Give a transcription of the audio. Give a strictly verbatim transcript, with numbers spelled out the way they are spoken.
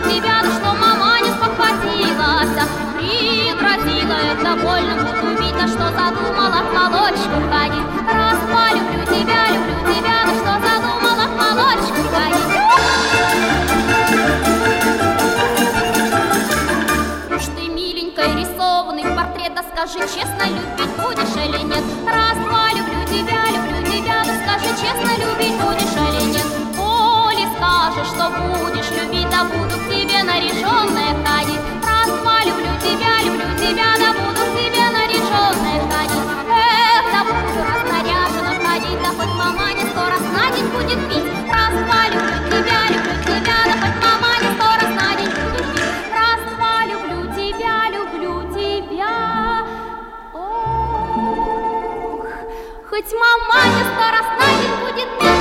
тебя, да что мама не спохватилась, пригрозила, это больно буду бить, да что задумала в молочку ходить. Раз, два, люблю тебя, люблю тебя, да что задумала в молочку ходить. Уж ты, миленькая, рисованный портрет, да скажи честно, любить будешь или нет? Раз, два, люблю тебя, люблю тебя, да скажи честно, любить будешь или нет? Коли скажешь, что будешь любить, да буду к тебе наряженная ходить. Раз, два, люблю тебя, люблю тебя, да буду к тебе наряженная ходить. Эх, да буду разнаряжена ходить, да хоть мама не сто раз на день будет бить. Раз, два, люблю тебя, люблю тебя, да хоть мама не сто раз на день будет бить. Раз, два, люблю тебя, люблю тебя. Ох, хоть мама не сто раз на день будет бить.